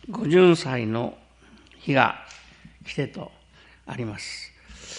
五巡祭の日が来てとあります。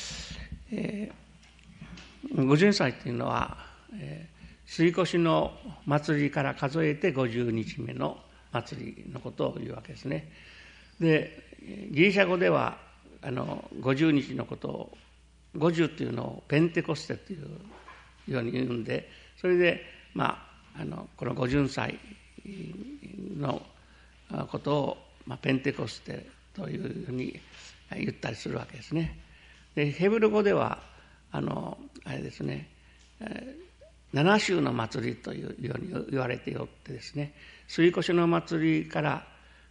五巡祭というのは、杉越の祭りから数えて50日目の祭りのことを言うわけですね。で、ギリシャ語では50日のことを、50というのをペンテコステというように言うんで、それで、この五巡祭のことを、ペンテコステというふうに言ったりするわけですね。で、ヘブル語ではあれですね、7週の祭りというように言われておってですね、杉越の祭りから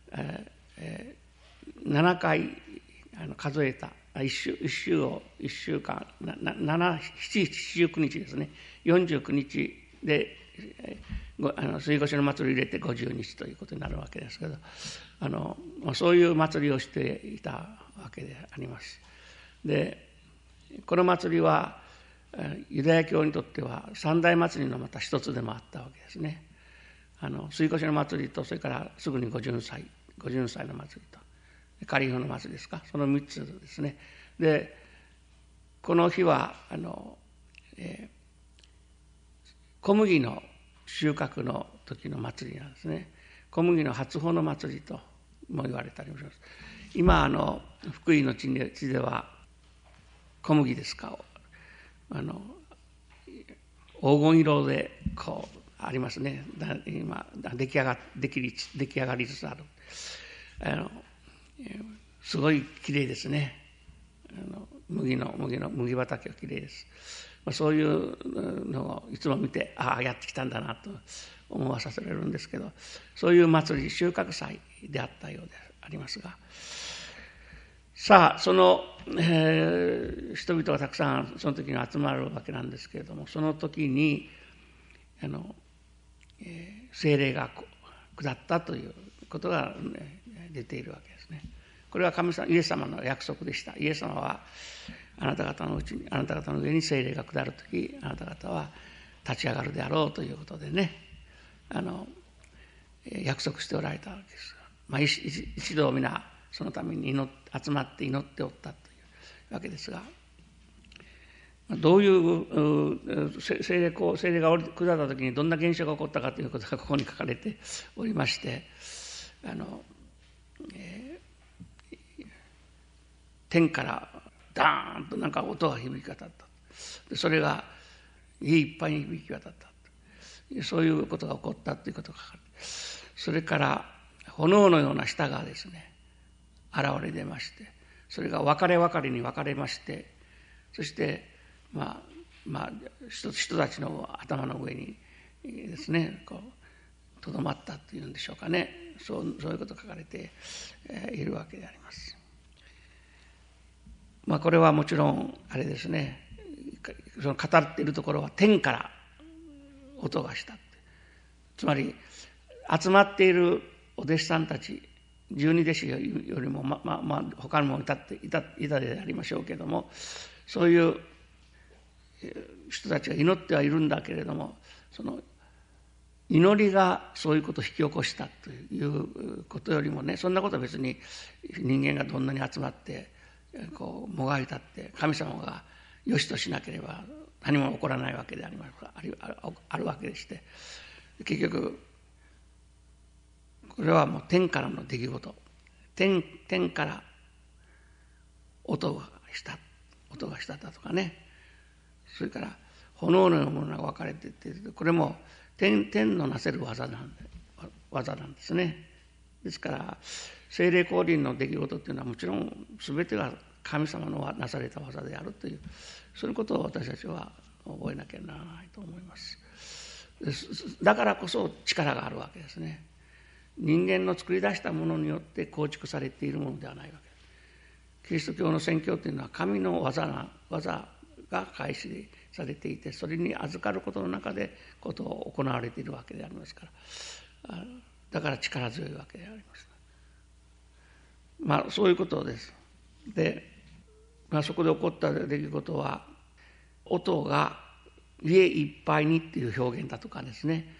7回数えた1週を1週間79日ですね、49日で杉越の祭りを入れて50日ということになるわけですけど、そういう祭りをしていたわけであります。で、この祭りはユダヤ教にとっては三大祭りのまた一つでもあったわけですね。杉越の祭りと、それからすぐに五巡祭の祭りと、カリフの祭りですか、その3つですね。で、この日は小麦の収穫の時の祭りなんですね。小麦の初穂の祭りとも言われたりもします。今福井の地では小麦ですか、黄金色でこうありますね。今出来上がりつつある。すごいきれいですね。麦畑はきれいです。そういうのをいつも見て、やってきたんだなと思わさせられるんですけど、そういう祭り、収穫祭であったようでありますが、さあその、人々がたくさんその時に集まるわけなんですけれども、その時に聖霊が下ったということが、出ているわけですね。これはイエス様の約束でした。イエス様はあなた方の上に聖霊が下るとき、あなた方は立ち上がるであろうということでね、約束しておられたわけです。一度皆そのために集まって祈っておったというわけですが、どういう聖霊が下ったときにどんな現象が起こったかということがここに書かれておりまして、天からダーンとなんか音が響き渡った。それが家いっぱいに響き渡った。そういうことが起こったということが書かれて、それから炎のような舌がですね、現れ出まして、それが分かれに分かれまして、そして人たちの頭の上にですね、とどまったというんでしょうかね。そういうことが書かれているわけであります。これはもちろんあれですね、その語っているところは天から音がした。つまり集まっているお弟子さんたち、十二弟子よりも他にもいたでありましょうけれども、そういう人たちが祈ってはいるんだけれども、その祈りがそういうことを引き起こしたということよりもね、そんなことは別に人間がどんなに集まってもがいたって神様が良しとしなければ何も起こらないわけであるわけでして、結局これはもう天からの出来事、天から音がしただとかね、それから炎のようなものが分かれていって、これも天のなせる技なんですね。ですから聖霊降臨の出来事っていうのはもちろん全てが神様のなされた技であるという、そういうことを私たちは覚えなきゃならないと思います。だからこそ力があるわけですね。人間の作り出したものによって構築されているものではないわけです。キリスト教の宣教というのは神の技が開始されていて、それに預かることの中でことを行われているわけでありますから、だから力強いわけであります。そういうことです。で、そこで起こった出来事は、音が家いっぱいにっていう表現だとかですね、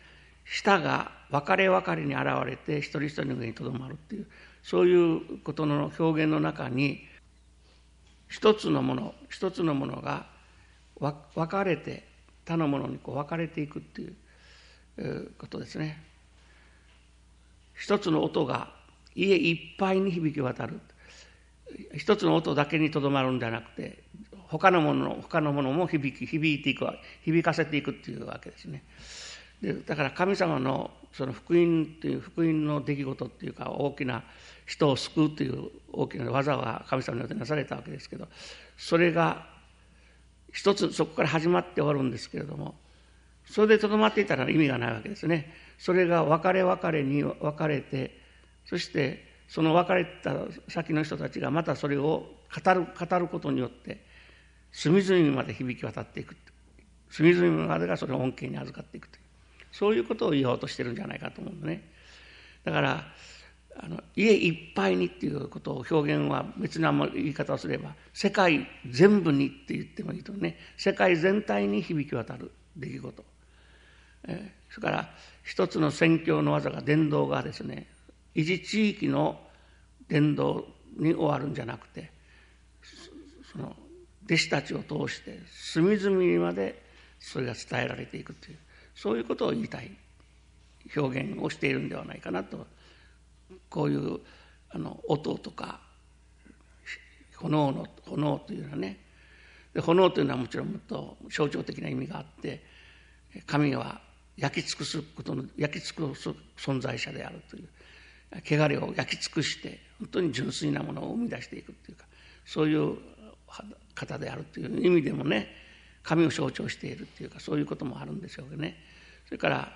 舌が分かれ分かれに現れて一人一人の上にとどまるっていう、そういうことの表現の中に、一つのものが分かれて他のものに分かれていくっていうことですね。一つの音が家いっぱいに響き渡る。一つの音だけにとどまるんじゃなくて、他のものも響いていく、響かせていくっていうわけですね。でだから神様のその福音っていう福音の出来事っていうか、大きな人を救うという大きな技が神様によってなされたわけですけど、それが一つそこから始まって終わるんですけれども、それでとどまっていたら意味がないわけですね。それが分かれ分かれに分かれて、そしてその分かれた先の人たちがまたそれを語ることによって隅々まで響き渡っていく、隅々までがそれを恩恵に預かっていくという、そういうことを言おうとしてるんじゃないかと思うんですね。だから家いっぱいにっていうことを表現は別な言い方をすれば、世界全部にって言ってもいいとね、世界全体に響き渡る出来事、それから一つの宣教の技が伝道がですね、一地域の伝道に終わるんじゃなくて、その弟子たちを通して隅々までそれが伝えられていくという、そういうことを言いたい表現をしているんではないかなと。こういう音とか炎というのはね、で炎というのはもちろんもっと象徴的な意味があって、神は焼き尽くす存在者であるという、汚れを焼き尽くして本当に純粋なものを生み出していくというか、そういう方であるという意味でもね、神を象徴しているというか、そういうこともあるんでしょうけどね。それから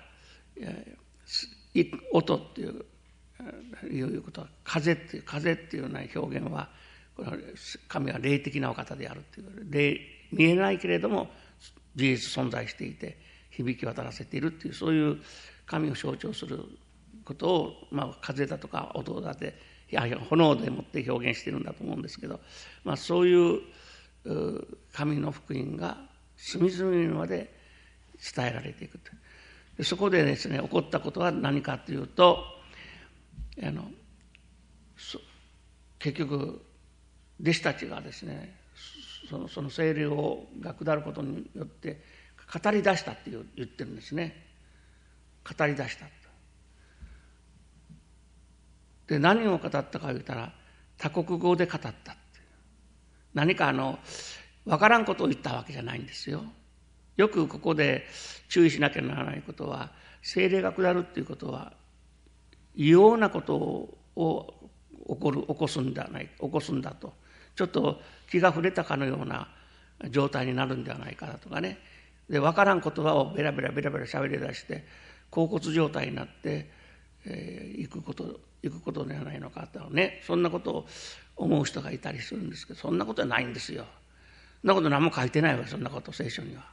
音っていうことは、風っていうような表現は、これは神は霊的なお方であるという、見えないけれども事実存在していて響き渡らせているっていう、そういう神を象徴することを、風だとか音だって炎でもって表現しているんだと思うんですけど、そういう神の福音が隅々まで伝えられていくと。そこでですね、起こったことは何かというと、結局弟子たちがですね、その聖霊が下ることによって語り出したって言ってるんですね。語り出した。で何を語ったか言ったら、他国語で語ったって。何か分からんことを言ったわけじゃないんですよ。よくここで注意しなきゃならないことは、聖霊が下るっていうことは異様なことを起こすんだと、ちょっと気が触れたかのような状態になるんではないかとかね。で分からん言葉をベラベラ喋り出して恍惚状態になっていくことではないのかとね、そんなことを思う人がいたりするんですけど、そんなことはないんですよ。そんなこと何も書いてないわ、そんなこと聖書には。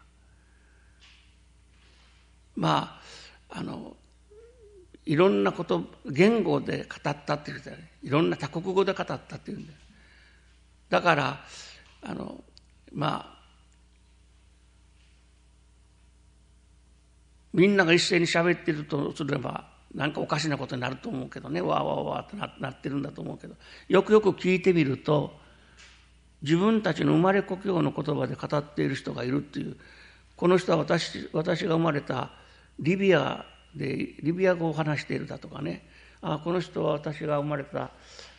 いろんなこと、言語で語ったっていうんだよね。いろんな多国語で語ったっていうんだよ。だからみんなが一斉に喋っているとすればなんかおかしなことになると思うけどね、わーわーわーってなってるんだと思うけど、よくよく聞いてみると、自分たちの生まれ故郷の言葉で語っている人がいるっていう。この人は私が生まれたリビア語を話しているだとかね、この人は私が生まれた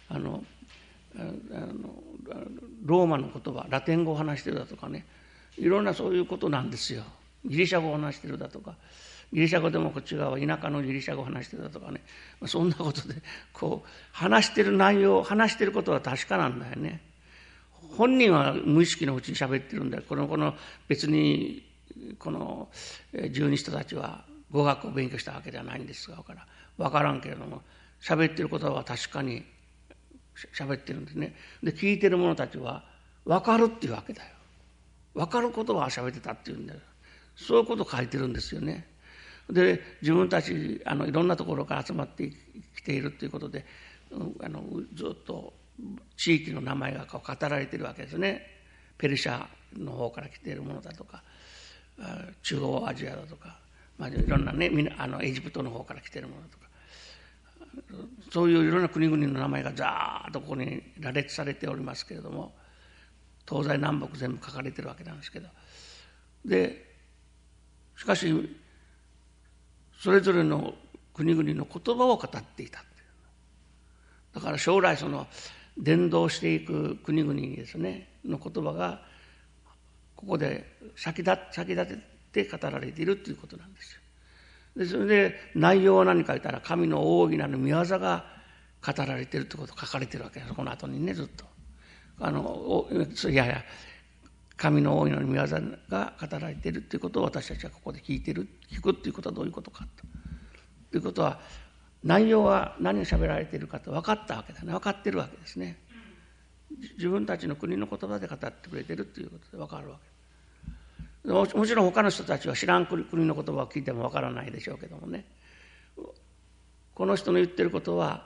ローマの言葉、ラテン語を話しているだとかね、いろんなそういうことなんですよ。ギリシャ語を話しているだとか、ギリシャ語でもこっち側は田舎のギリシャ語を話しているだとかね、そんなことで話している内容、話していることは確かなんだよね。本人は無意識のうちに喋ってるんだよ。この別にこの十二人たちは語学を勉強したわけではないんですが、分からんけれども喋ってることは確かに喋ってるんですね。で聞いてる者たちは分かるっていうわけだよ。分かることは喋ってたっていうんだよ。そういうことを書いてるんですよね。で自分たちいろんなところから集まってきているということで、ずっと地域の名前が語られているわけですね。ペルシャの方から来ているものだとか、中央アジアだとか、 いろんなね、エジプトの方から来てるものとか、そういういろんな国々の名前がザーッとここに羅列されておりますけれども、東西南北全部書かれてるわけなんですけど、でしかしそれぞれの国々の言葉を語っていた。だから将来その伝道していく国々にですねの言葉がここで先立てて語られているということなんですよ。でそれで内容は何か言ったら神の大いなる御業が語られているということが書かれているわけです。この後にねずっと神の大いなる御業が語られているということを私たちはここで聞くということはどういうことかということは、内容は何を喋られているかと分かったわけだね。分かってるわけですね。自分たちの国の言葉で語ってくれているということで分かるわけ。もちろん他の人たちは知らん国の言葉を聞いても分からないでしょうけどもね、この人の言ってることは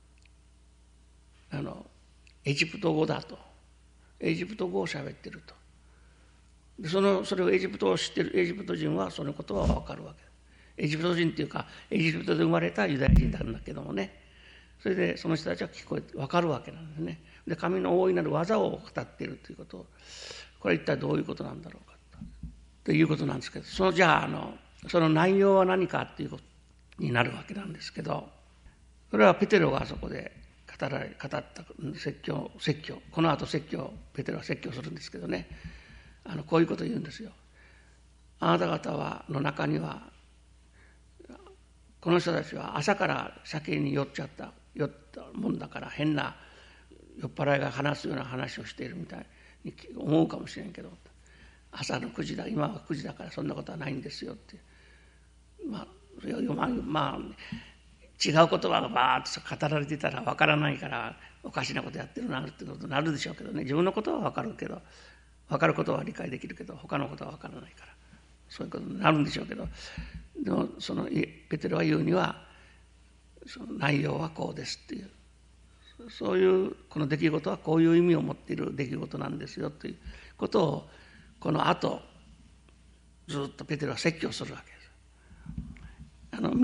エジプト語だと、エジプト語を喋ってると。それをエジプトを知ってるエジプト人はその言葉は分かるわけです。エジプト人っていうかエジプトで生まれたユダヤ人なんだけどもね、それでその人たちは聞こえて分かるわけなんですね。で神の大いなる技を語っているということ、これは一体どういうことなんだろうかということなんですけど、じゃあその内容は何かっていうことになるわけなんですけど、それはペテロがあそこで語った説教、この後説教、ペテロは説教するんですけどね、こういうことを言うんですよ。あなた方の中にはこの人たちは朝から酒に酔ったもんだから変な酔っ払いが話すような話をしているみたいに思うかもしれんけど、朝の9時だ、今は9時だからそんなことはないんですよって、違う言葉がバーッと語られていたら分からないからおかしなことやってるなってことになるでしょうけどね。自分のことは分かるけど、分かることは理解できるけど他のことは分からないからそういうことになるんでしょうけど、でもそのペテロが言うにはその内容はこうですっていう、そういうこの出来事はこういう意味を持っている出来事なんですよということをこの後ずっとペテロは説教するわけです。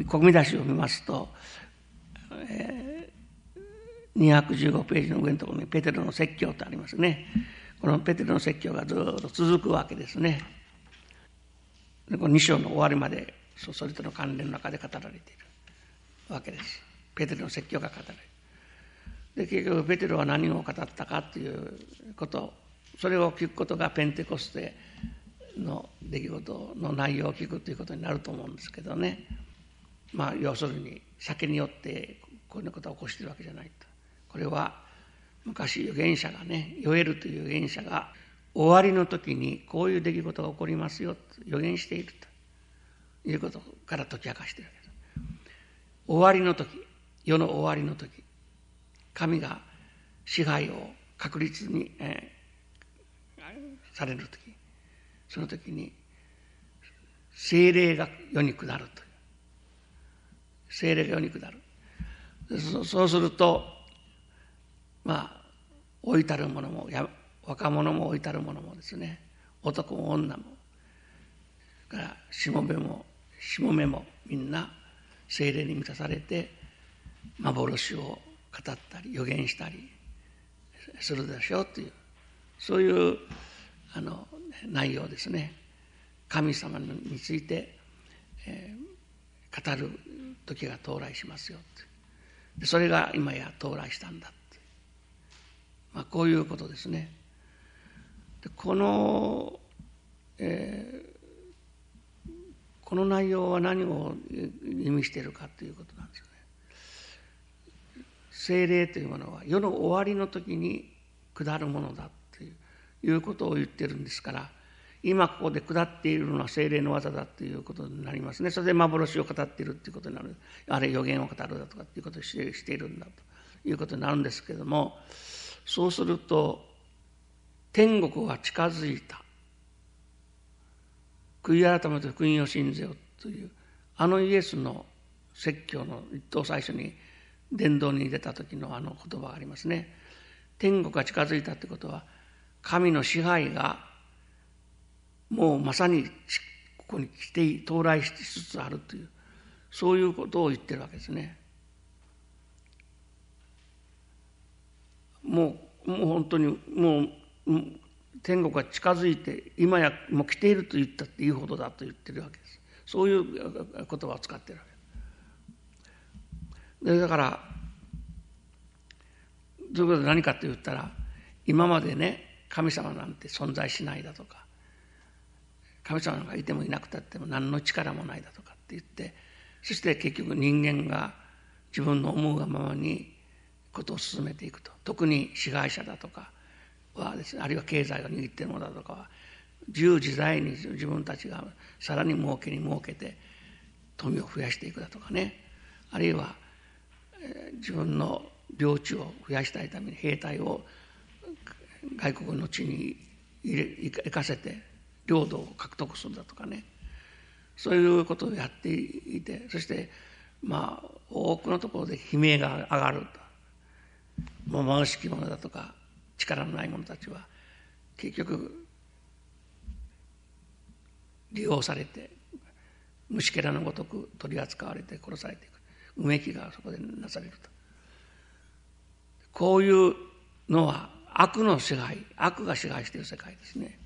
国見出しを見ますと、215ページの上のところにペテロの説教とありますね。このペテロの説教がずっと続くわけですね。でこの2章の終わりまでそれとの関連の中で語られているわけです。ペテロの説教が語られる。で結局ペテロは何を語ったかということ、それを聞くことがペンテコステの出来事の内容を聞くということになると思うんですけどね。要するに酒によってこういうことを起こしているわけじゃないと。これは昔預言者がね、ヨエルという預言者が終わりの時にこういう出来事が起こりますよと予言しているということから解き明かしているわけです。終わりの時、世の終わりの時、神が支配を確立に、される時、その時に聖霊が世に下るという、聖霊が世に下る。そうすると老いたる者も若者も老いたる者もですね、男も女もからしもべもみんな聖霊に満たされて幻を語ったり予言したりするでしょうという、そういう内容ですね。神様について、語る時が到来しますよと。それが今や到来したんだと。こういうことですね。でこの内容は何を意味しているかということなんですよね。聖霊というものは世の終わりの時に下るものだということを言っているんですから、今ここで下っているのは聖霊の技だということになりますね。それで幻を語っているということになる、あるいは予言を語るだとかということをしているんだということになるんですけれども、そうすると天国が近づいた、悔い改めて福音を信ぜよというイエスの説教の一等最初に伝道に出た時の言葉がありますね。天国が近づいたということは神の支配がもうまさにこに来て到来しつつあるという、そういうことを言ってるわけですね。もう本当にもう天国が近づいて今やもう来ていると言ったっていいほどだと言ってるわけです。そういう言葉を使ってるわけです。だからということで何かと言ったら、今までね、神様なんて存在しないだとか、神様がいてもいなくたっても何の力もないだとかって言って、そして結局人間が自分の思うがままにことを進めていくと。特に支配者だとかはですね、あるいは経済を握っているものだとかは自由自在に自分たちがさらに儲けに儲けて富を増やしていくだとかね、あるいは自分の領地を増やしたいために兵隊を外国の地に行かせて領土を獲得するだとかね、そういうことをやっていて、そして多くのところで悲鳴が上がると。もう貧しき者だとか力のない者たちは結局利用されて虫けらのごとく取り扱われて殺されていく。うめきがそこでなされると。こういうのは悪の支配、悪が支配している世界ですね。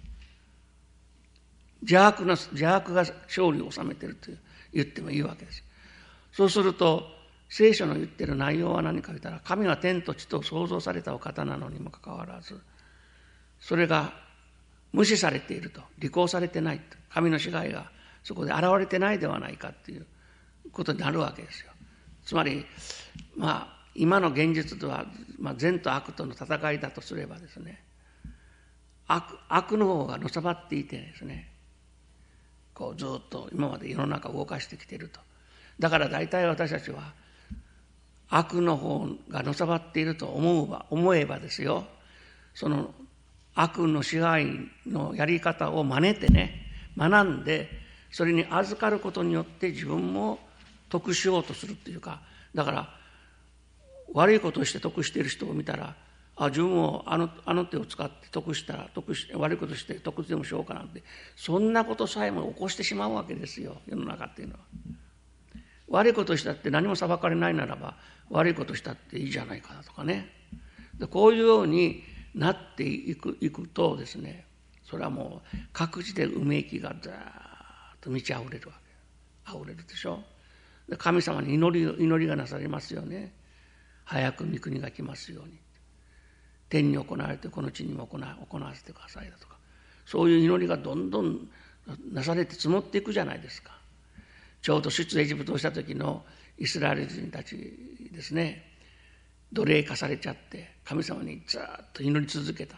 邪悪が勝利を収めていると言ってもいいわけです。そうすると聖書の言っている内容は何かと言ったら、神が天と地と創造されたお方なのにもかかわらず、それが無視されていると、履行されてないと、神の支配がそこで現れてないではないかということになるわけですよ。つまり今の現実では、善と悪との戦いだとすればですね、悪の方がのさばっていてですね、こうずっと今まで世の中を動かしてきていると。だから大体私たちは悪の方がのさばっていると思えばですよ、その悪の支配のやり方を真似てね、学んでそれに預かることによって自分も得しようとするっていうか、だから悪いことをして得している人を見たら、自分もあの手を使って悪いことして得でもしようかなんて、そんなことさえも起こしてしまうわけですよ、世の中っていうのは。悪いことしたって何も裁かれないならば悪いことしたっていいじゃないかとかね。こういうようになっていくとですね、それはもう各自でうめきがザーッと満ち溢れるわけ。溢れるでしょ。神様に祈りがなされますよね。早く御国が来ますように。天に行われてこの地にも行わせてくださいだとか、そういう祈りがどんどんなされて積もっていくじゃないですか。ちょうど出エジプトをした時のイスラエル人たちですね、奴隷化されちゃって神様にずっと祈り続けた、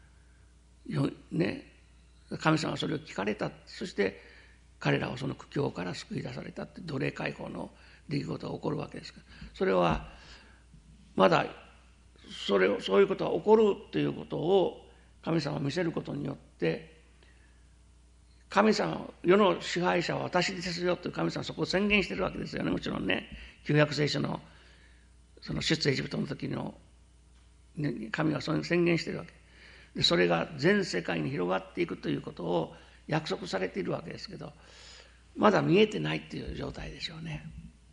ね、神様はそれを聞かれた。そして彼らをその苦境から救い出されたって奴隷解放の出来事が起こるわけですから、それはまだそういうことが起こるということを神様を見せることによって、神様、世の支配者は私ですよという神様はそこを宣言しているわけですよね。もちろんね、旧約聖書のその出エジプトの時の神はそれを宣言しているわけで、それが全世界に広がっていくということを約束されているわけですけど、まだ見えてないという状態でしょうね。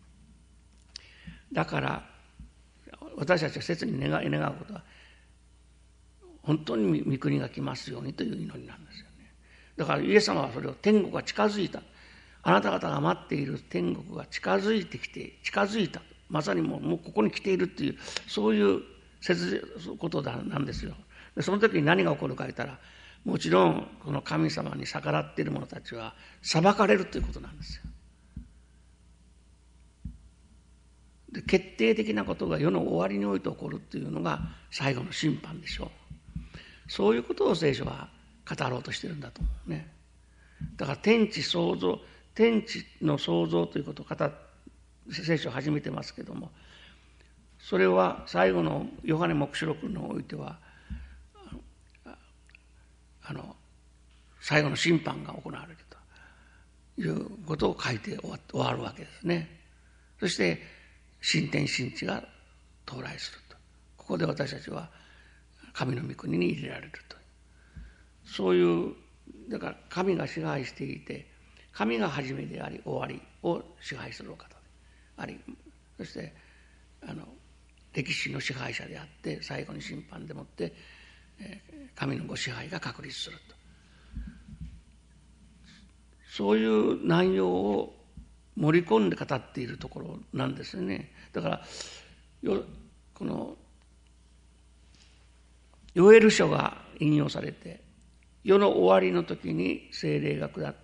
だから私たちは切に願うことは、本当に御国が来ますようにという祈りなんですよね。だからイエス様はそれを天国が近づいた、あなた方が待っている天国が近づいた、まさにもうここに来ているっていう、そういうことなんですよ。でその時に何が起こるか言ったら、もちろんこの神様に逆らっている者たちは裁かれるということなんですよ。で決定的なことが世の終わりにおいて起こるっていうのが最後の審判でしょう。そういうことを聖書は語ろうとしてるんだと思うね。だから天地の創造ということを聖書を始めてますけども、それは最後のヨハネ黙示録においては最後の審判が行われるということを書いて終わるわけですね。そして新天新地が到来すると。ここで私たちは神の御国に入れられると。そういう、だから神が支配していて、 神が始めであり終わりを支配するお方であり、そして歴史の支配者であって最後に審判でもって神のご支配が確立すると、そういう内容を盛り込んで語っているところなんですね。だからこのヨエル書が引用されて、世の終わりの時に聖霊が下って、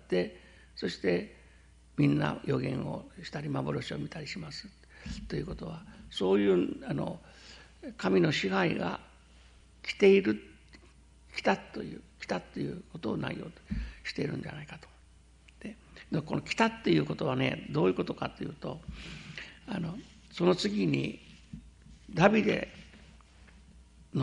そしてみんな予言をしたり幻を見たりしますということは、そういう神の支配が来たということを内容としているんじゃないかと。でこの来たっていうことはね、どういうことかというと、その次にダビデの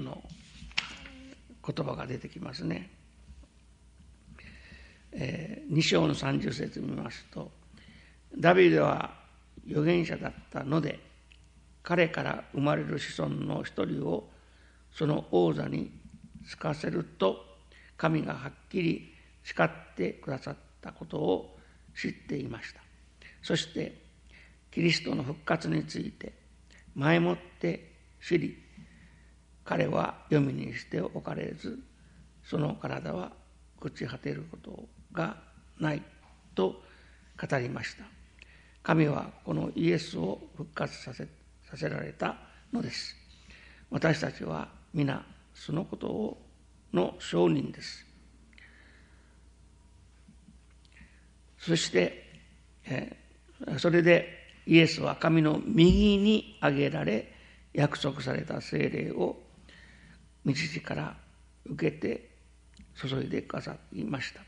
言葉が出てきますね。2章の30節を見ますと、ダビデは預言者だったので、彼から生まれる子孫の一人をその王座に就かせると神がはっきり誓ってくださったことを知っていました。そしてキリストの復活について前もって知り、彼は黄泉にしておかれず、その体は朽ち果てることがないと語りました。神はこのイエスを復活させられたのです。私たちは皆そのことの証人です。そしてそれでイエスは神の右に上げられ、約束された聖霊を御父から受けて注いでくださいました。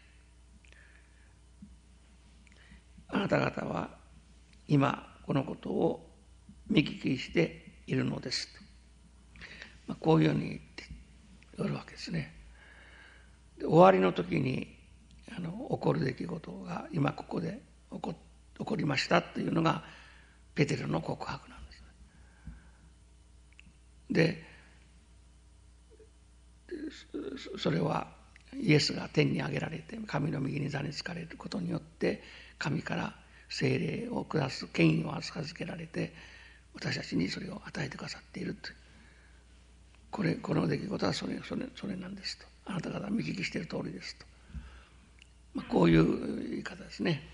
あなた方は今このことを見聞きしているのですと、こういうように言っておるわけですね。で終わりの時に起こる出来事が今ここで起こりましたというのがペテロの告白なんです。でそれはイエスが天に上げられて神の右に座につかれることによって神から聖霊を下す権威を預けられて、私たちにそれを与えてくださっていると。この出来事はそれなんですと。あなた方は見聞きしている通りですと。こういう言い方ですね。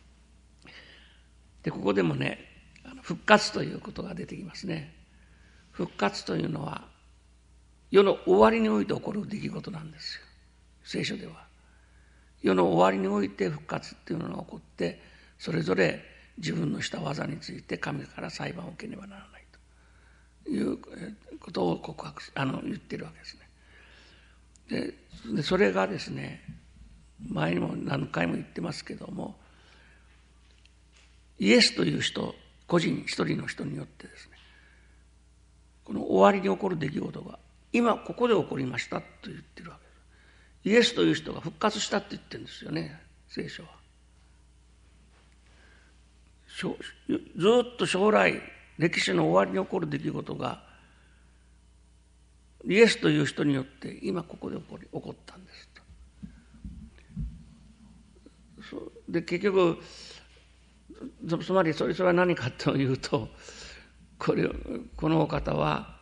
でここでもね、復活ということが出てきますね。復活というのは世の終わりにおいて起こる出来事なんですよ。聖書では世の終わりにおいて復活っていうのが起こって、それぞれ自分のした技について神から裁判を受けねばならないということを言ってるわけですね。でそれがですね、前にも何回も言ってますけども、イエスという人個人一人の人によってですね、この終わりに起こる出来事が今ここで起こりましたと言ってるわけです。イエスという人が復活したって言ってるんですよね、聖書は。ずっと将来歴史の終わりに起こる出来事がイエスという人によって今ここで起こったんですと。で結局つまりそれは何かというと、このお方は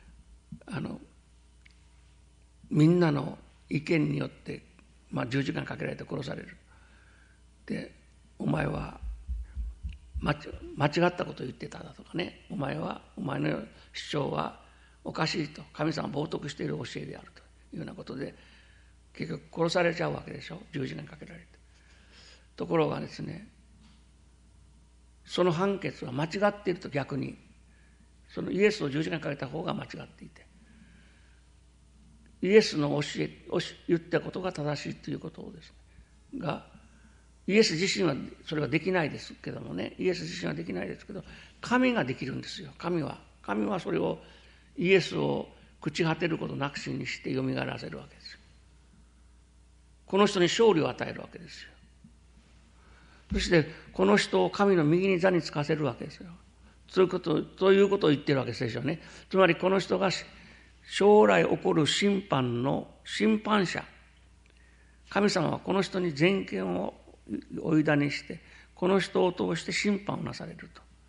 みんなの意見によって、十字架にかけられて殺される。でお前は間違ったことを言ってただとかね、お前の主張はおかしいと、神様を冒涜している教えであるというようなことで結局殺されちゃうわけでしょ、十字架にかけられて。ところがですね、その判決は間違っていると、逆にそのイエスを十字架にかけた方が間違っていて、イエスの教えを言ったことが正しいということをですねが、イエス自身はそれはできないですけどもね、イエス自身はできないですけど、神ができるんですよ。神はそれをイエスを朽ち果てることなくしにしてよみがえらせるわけですよ。この人に勝利を与えるわけですよ。そしてこの人を神の右に座につかせるわけですよ。そういうことを言ってるわけですよね。つまりこの人が将来起こる審判の審判者、神様はこの人に全権をお委ねして、この人を通して審判をなされる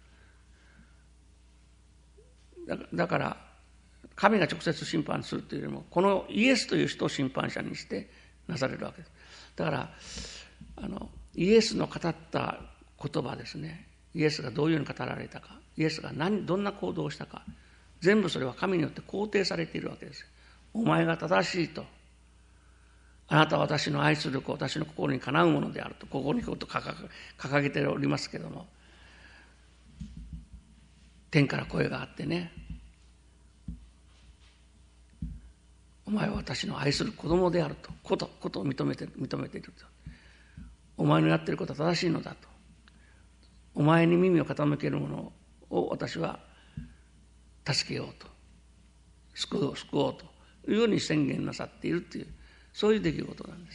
と。だから神が直接審判するというよりも、このイエスという人を審判者にしてなされるわけです。だからイエスの語った言葉ですね、イエスがどういうふうに語られたか、イエスがどんな行動をしたか、全部それは神によって肯定されているわけです。お前が正しいと、あなたは私の愛する子、私の心にかなうものであると、ここにこと掲げておりますけども、天から声があってね、お前は私の愛する子供であるとことを認めていると。お前のやっていることは正しいのだと。お前に耳を傾ける者を私は助けようと、救おうというように宣言なさっているという、そういう出来事なんです。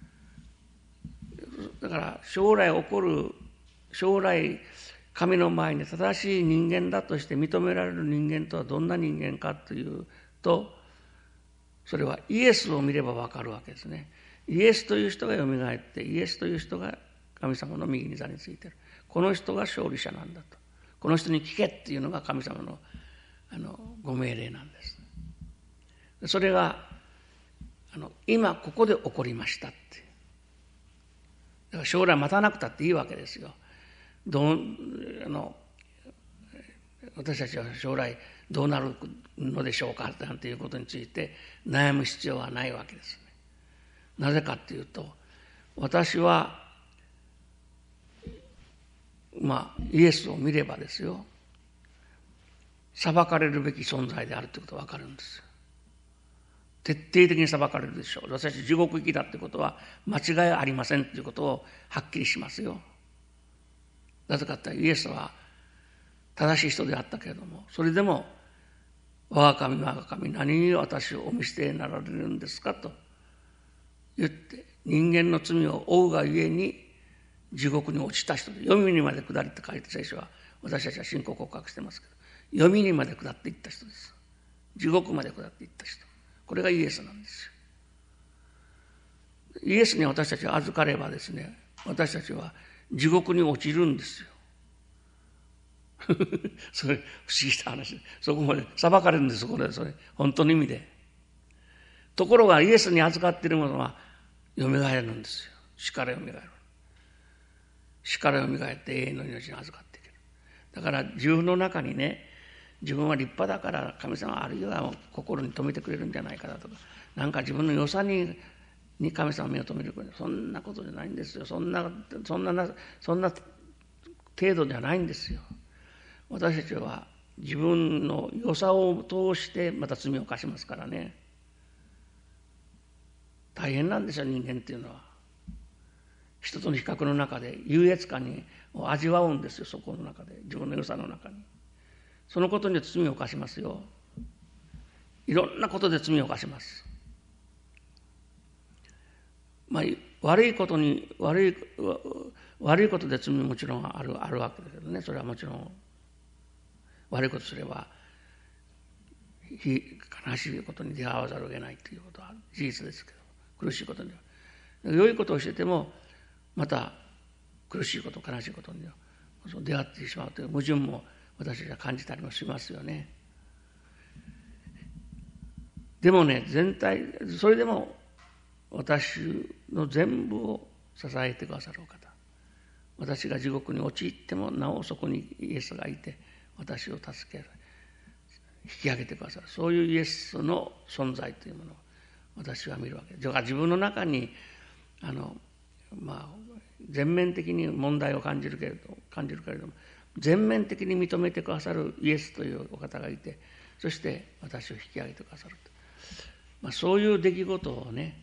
だから将来神の前に正しい人間だとして認められる人間とはどんな人間かというと、それはイエスを見れば分かるわけですね。イエスという人がよみがえって、イエスという人が神様の右に座についている。この人が勝利者なんだと。この人に聞けっていうのが神様のご命令なんです。それが今ここで起こりましたって。だから将来待たなくたっていいわけですよ。私たちは将来どうなるのでしょうかなんていうことについて悩む必要はないわけですね。なぜかっていうと、私はイエスを見ればですよ、裁かれるべき存在であるということが分かるんですよ。徹底的に裁かれるでしょう。私たち地獄行きだってことは間違いありませんということをはっきりしますよ。なぜかってイエスは正しい人であったけれども、それでも我が神何に私をお見捨てになられるんですかと言って、人間の罪を負うがゆえに地獄に落ちた人で、黄泉にまで下りって書いて聖書は私たちは信仰告白してますけど、黄泉にまで下っていった人です。地獄まで下っていった人、これがイエスなんですよ。イエスに私たちが預かればですね、私たちは地獄に落ちるんですよ。それ不思議な話で、そこまで裁かれるんです。これそれ本当の意味で。ところがイエスに預かっているものはよみがえるんですよ。死からよみがえる。死からよみがえって永遠の命に預かっていける。だから自分の中にね、自分は立派だから神様あるいは心に留めてくれるんじゃないかだとか、なんか自分の良さに神様目を留める、そんなことじゃないんですよ。そんな程度じゃないんですよ。私たちは自分の良さを通してまた罪を犯しますからね。大変なんですよ、人間っていうのは。人との比較の中で優越感を味わうんですよ。そこの中で、自分の良さの中に。そのことによって罪を犯しますよ。いろんなことで罪を犯します。悪いことで罪ももちろんあるわけですけどね。それはもちろん悪いことすれば悲しいことに出会わざるを得ないということは事実ですけど、苦しいことには良いことをしててもまた苦しいこと悲しいことには出会ってしまうという矛盾も私たちは感じたりもしますよね。でもね、それでも私の全部を支えてくださるお方、私が地獄に陥ってもなおそこにイエスがいて私を助ける、引き上げてくださる、そういうイエスの存在というものを私は見るわけです。だから自分の中に全面的に問題を感じるけれども、全面的に認めてくださるイエスというお方がいて、そして私を引き上げてくださると、そういう出来事をね、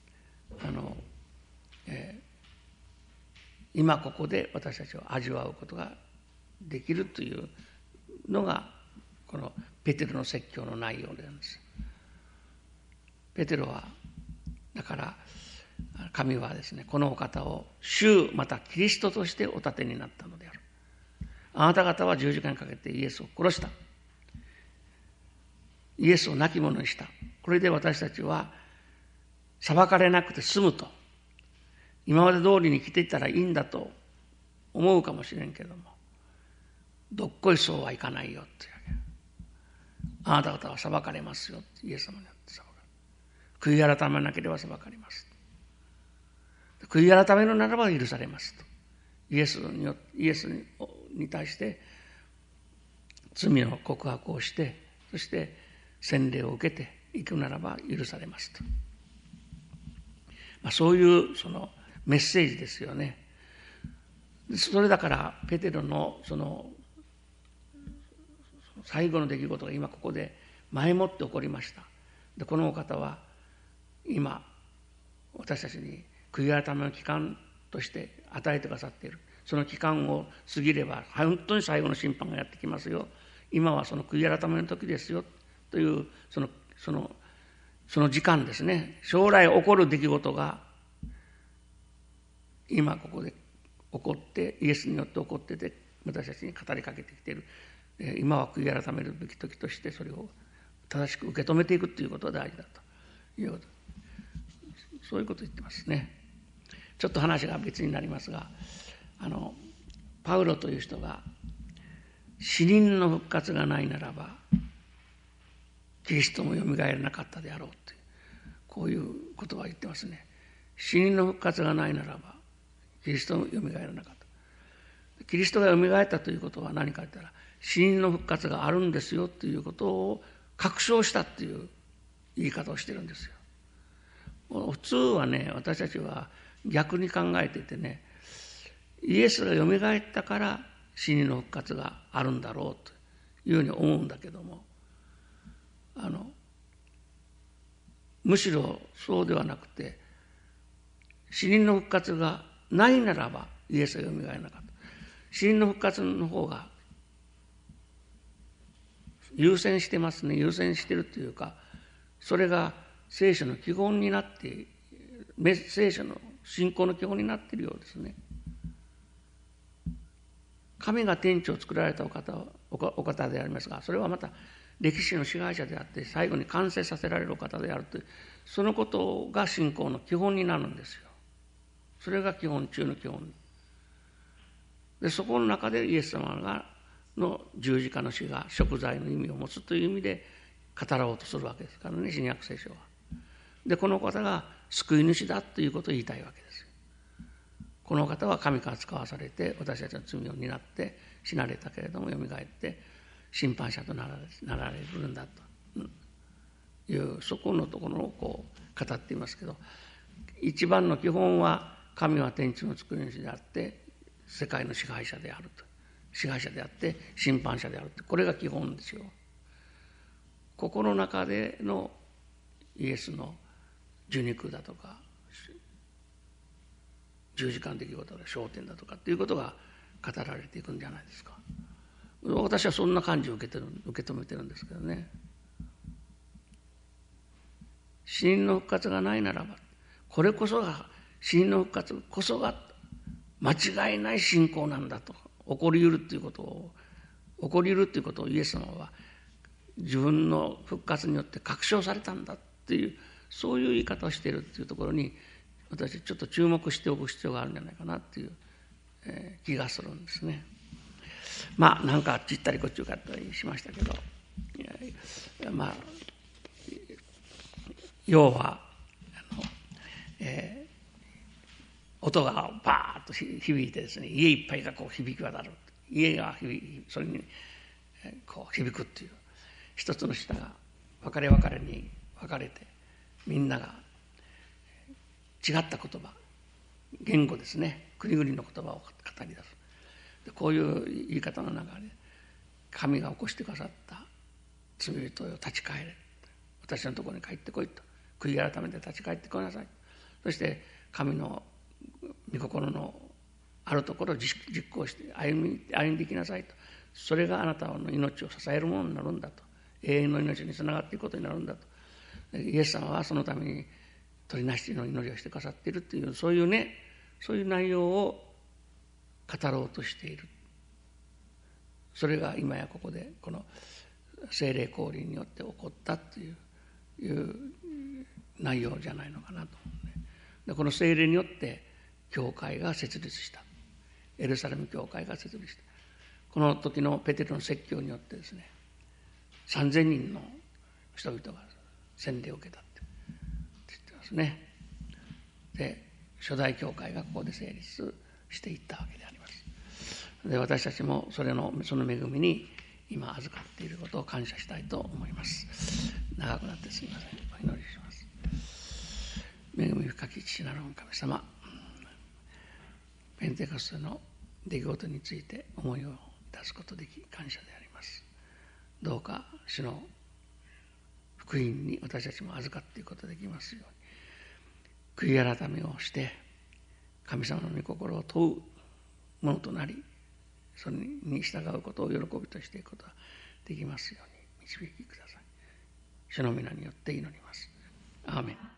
今ここで私たちは味わうことができるというのがこのペテロの説教の内容なんです。ペテロはだから神はですね、このお方を主またキリストとしてお立てになったのである。あなた方は十字架にかけてイエスを殺した。イエスを亡き者にした。これで私たちは裁かれなくて済むと今まで通りに来ていたらいいんだと思うかもしれんけども、どっこいそうはいかないよっていうわけ。あなた方は裁かれますよってイエス様によって裁かれる。悔い改めなければ裁かれます。悔い改めるならば許されますと。イエスに対して罪の告白をして、そして洗礼を受けていくならば許されますと。そういうそのメッセージですよね。それだからペテロのその最後の出来事が今ここで前もって起こりました。でこのお方は今私たちに悔い改めの期間として与えてくださっている。その期間を過ぎれば本当に最後の審判がやってきますよ。今はその悔い改めの時ですよというその時間ですね。将来起こる出来事が今ここで起こって、イエスによって起こってて私たちに語りかけてきている。今は悔い改めるべき時としてそれを正しく受け止めていくということが大事だということ、そういうことを言ってますね。ちょっと話が別になりますが、パウロという人が死人の復活がないならばキリストもよみがえらなかったであろうという、こういう言葉を言ってますね。死人の復活がないならばキリストもよみがえらなかった。キリストがよみがえったということは何かと言ったら、死人の復活があるんですよということを確証したという言い方をしてるんですよ。普通はね、私たちは逆に考えていてね、イエスがよみがえったから死人の復活があるんだろうというふうに思うんだけども、むしろそうではなくて、死人の復活がないならばイエスがよみがえらなかった。死人の復活の方が優先してますね。優先してるというか、それが聖書の基本になって、聖書の信仰の基本になっているようですね。神が天地を作られたお方でありますが、それはまた歴史の支配者であって最後に完成させられるお方であるという、そのことが信仰の基本になるんですよ。それが基本中の基本で、そこの中でイエス様の十字架の死が贖罪の意味を持つという意味で語ろうとするわけですからね、新約聖書は。でこの方が救い主だということを言いたいわけですよ。この方は神から使わされて私たちの罪を担って死なれたけれどもよみがえって審判者となられるんだという、そこのところをこう語っていますけど、一番の基本は神は天地の作り主であって世界の支配者であると、支配者であって審判者であると、これが基本ですよ。ここの中でのイエスの受肉だとか十字架の出来事が焦点だとかっていうことが語られていくんじゃないですか。私はそんな感じを受け止めてるんですけどね。死人の復活がないならば、これこそが死人の復活こそが間違いない信仰なんだと、起こり得るということをイエス様は自分の復活によって確証されたんだっていう、そういう言い方をしているっていうところに私ちょっと注目しておく必要があるんじゃないかなっていう、気がするんですね。なんかちったりこっちゅうかったりしましたけど、要は音がバーッと響いてですね、家いっぱいがこう響き渡る、家がそれにこう響くっていう、一つの下が分かれに分かれて、みんなが違った言葉、言語ですね、国々の言葉を語り出す。でこういう言い方の中で、神が起こしてくださった罪人よ立ち返れ、私のところに帰ってこいと、悔い改めて立ち返ってこなさい、そして神の御心のあるところを実行して歩んでいきなさいと、それがあなたの命を支えるものになるんだと、永遠の命につながっていくことになるんだと、イエス様はそのために取りなしの祈りをしてくださっているという、そういう内容を語ろうとしている。それが今やここでこの聖霊降臨によって起こったという内容じゃないのかなと。でこの聖霊によって教会が設立した。エルサレム教会が設立した。この時のペテロの説教によってですね、3000人の人々が洗礼を受けたって言ってますね。で、初代教会がここで成立していったわけであります。で、私たちもその恵みに今預かっていることを感謝したいと思います。長くなってすみません。お祈りします。恵み深き父なる神様、ペンテコステの出来事について思いを出すことでき感謝であります。どうか主の福音に私たちも預かっていくことができますように、悔い改めをして神様の御心を問うものとなり、それに従うことを喜びとしていくことができますように導きください。主の皆によって祈ります。アーメン。